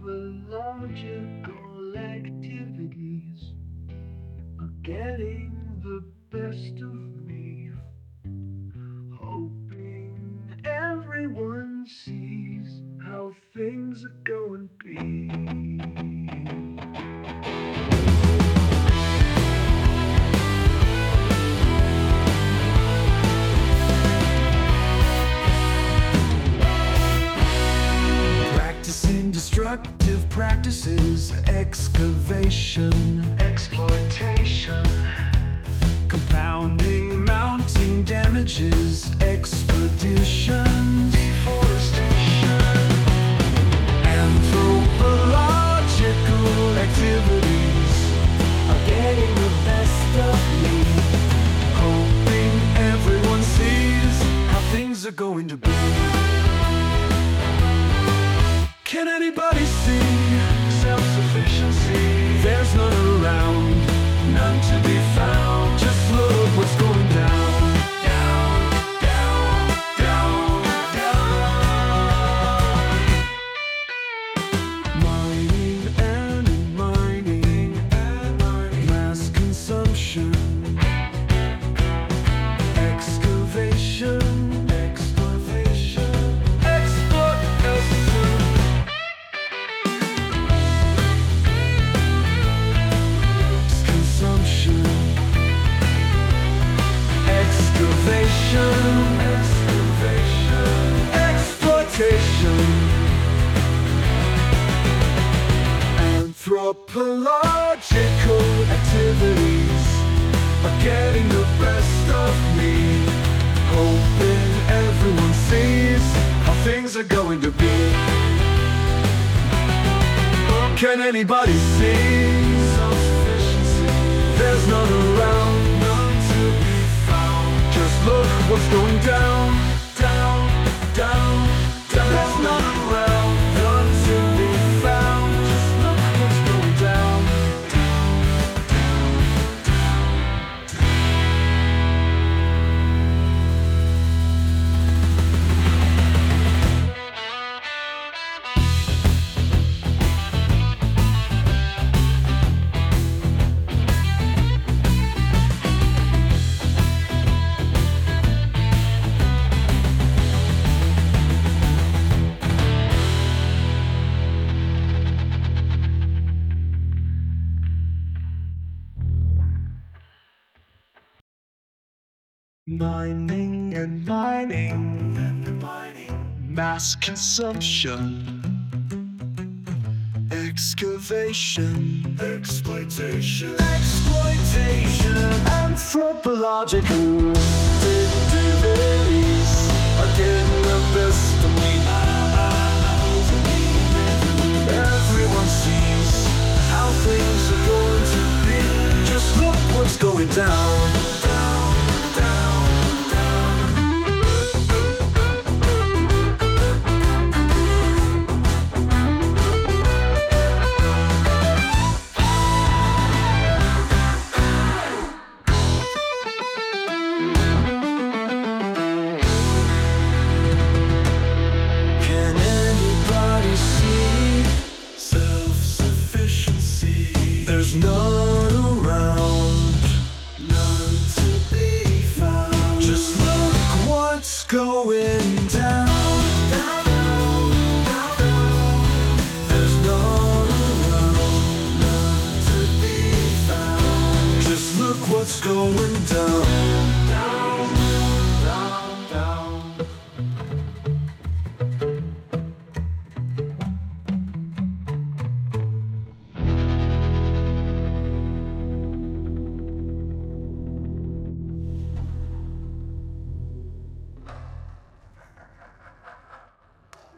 Anthropological activities are getting the best of me. Hoping everyone sees how things are going to be. Practicing destructive practices, excavation, exploitation, compounding, mounting damages, expeditions, deforestation, anthropological activities are getting the best of me. Hoping everyone sees how things are going to be. Can anybody see self-sufficiency? There's none around, none to be found. Just look what's going down, down, down, down, down. Mining and mining, mass consumption, excavation, exploitation, anthropological activities are getting the best of me. Hoping everyone sees how things are going to be. Can anybody see self-sufficiency? There's none around, none to be found. Just look what's going down, down, down, down. There's none around, none to be found. Just look what's going down, down, down, down, mining and mining, mass consumption, excavation, exploitation, anthropological activities are getting the best of me. Everyone sees how things are going to be. Just look what's going down, down, down. There's none around, none to be found. Just look what's going down, down, down, down. There's none around, none to be found. Just look what's going down.